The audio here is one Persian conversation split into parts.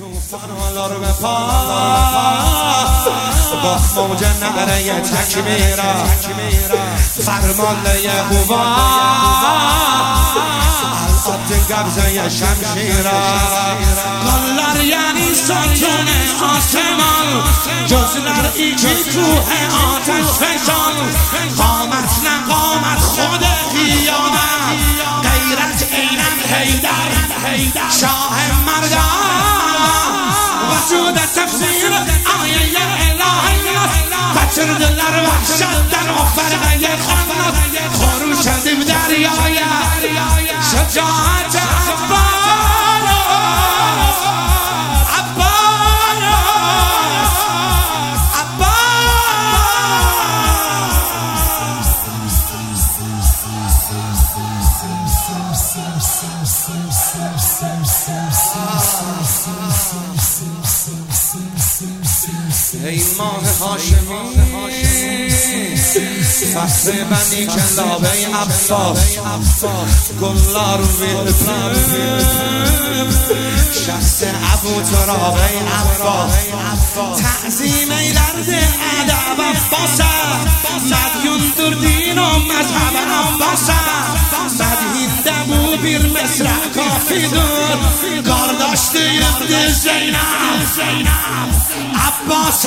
توفان حالا رو به پا با موج نقره تک میرا فرمانده قوا العاده قبضه شمشیرا گلر یعنی ساتون آسمان جزلر ایجی کوه آتش فشان قامت نه قامت خود قیامت غیرت اینم حیدر شاه مردان وجود تفسیر آیه الهی بچر دلر وحشت در فرقه خانت خروش دیو دریای شجاعت ای ماه هاشمی فصل بنی کلابه عباس گلار ویلپلم شخص ابو ترابه عباس تعظیم درد ادب عباس مدیون در دین و مذهب عباس مدهین دمو بیر مصر کافی دور کار داشته ابن زینب عباس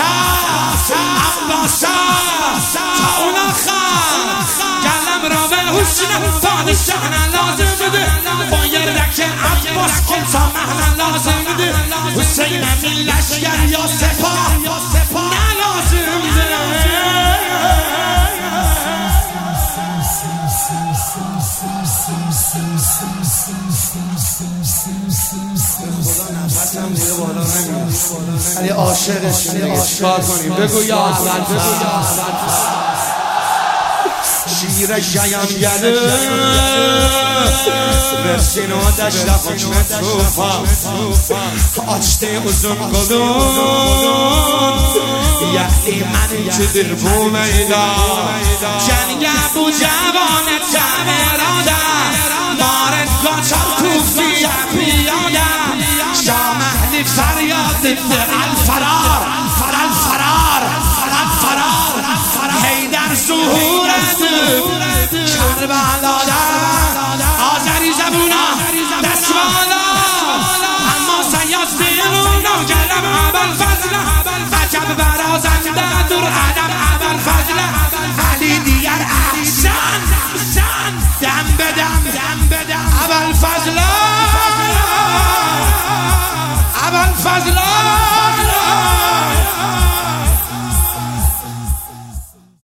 تا اون آخر کلم را به حسن پادشاه لازم بده باید رکه عباس کنسا محل لازم بده حسین امین لشگر یا سپاه نه لازم بده خدا نفسم دیگه بالا نمیاد علی عاشقش دیگه چیکار کنیم بگو یا اول شیر جیان گله برسین و دشت حکم توفان آچته ازون گلون یعنی من که در بو میدان جنگ ابو جوان تمرادم مارد گاچار کوفی پیادم شامهلی فریاد الفرار حیدر ظهورت کربلا آذری زبونا دست بالا اما سیاس دیرونا گلم ابوالفضل عجب برازنده در ادب ابوالفضل علی دیگر احسن دم بدم ابوالفضل